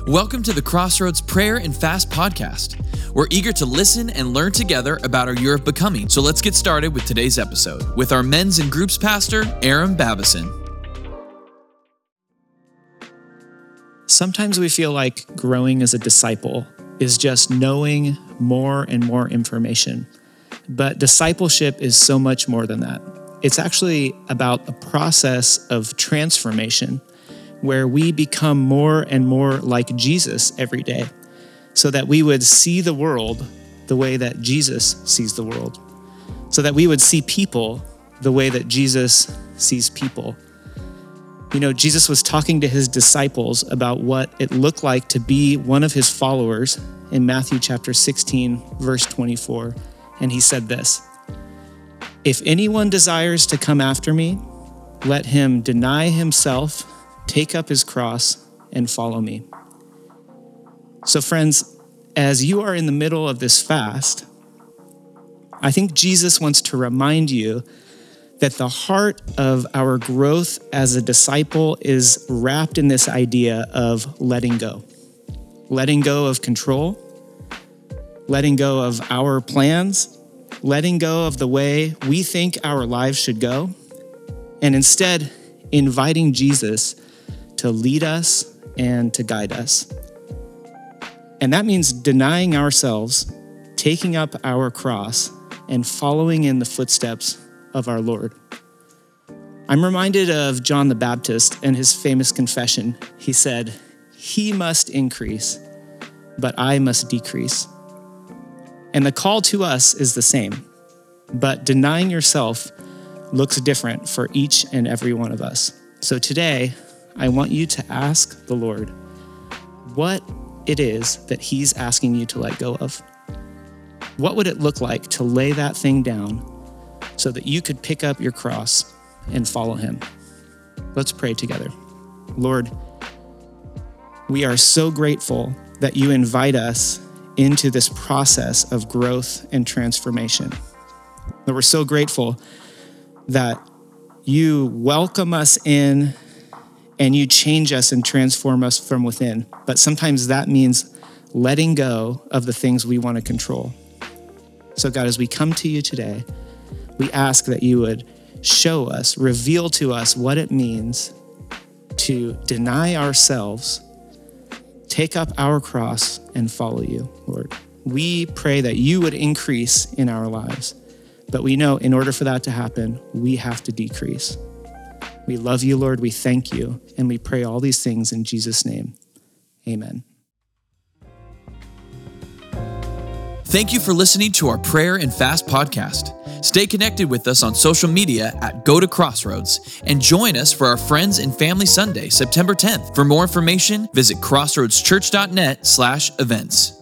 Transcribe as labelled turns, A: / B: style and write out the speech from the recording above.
A: Welcome to the Crossroads Prayer and Fast Podcast. We're eager to listen and learn together about our year of becoming. So let's get started with today's episode with our men's and groups pastor, Aaron Babison.
B: Sometimes we feel like growing as a disciple is just knowing more and more information. But discipleship is so much more than that. It's actually about a process of transformation where we become more and more like Jesus every day so that we would see the world the way that Jesus sees the world, so that we would see people the way that Jesus sees people. You know, Jesus was talking to his disciples about what it looked like to be one of his followers in Matthew chapter 16, verse 24. And he said this, "If anyone desires to come after me, let him deny himself, take up his cross, and follow me." So friends, as you are in the middle of this fast, I think Jesus wants to remind you that the heart of our growth as a disciple is wrapped in this idea of letting go. Letting go of control, letting go of our plans, letting go of the way we think our lives should go, and instead inviting Jesus to lead us and to guide us. And that means denying ourselves, taking up our cross, and following in the footsteps of our Lord. I'm reminded of John the Baptist and his famous confession. He said, "He must increase, but I must decrease." And the call to us is the same, but denying yourself looks different for each and every one of us. So today, I want you to ask the Lord what it is that he's asking you to let go of. What would it look like to lay that thing down so that you could pick up your cross and follow him? Let's pray together. Lord, we are so grateful that you invite us into this process of growth and transformation. Lord, we're so grateful that you welcome us in and you change us and transform us from within. But sometimes that means letting go of the things we want to control. So God, as we come to you today, we ask that you would show us, reveal to us what it means to deny ourselves, take up our cross, and follow you, Lord. We pray that you would increase in our lives, but we know in order for that to happen, we have to decrease. We love you, Lord. We thank you, and we pray all these things in Jesus' name. Amen.
A: Thank you for listening to our Prayer and Fast podcast. Stay connected with us on social media at Go to Crossroads and join us for our Friends and Family Sunday, September 10th. For more information, visit crossroadschurch.net/events.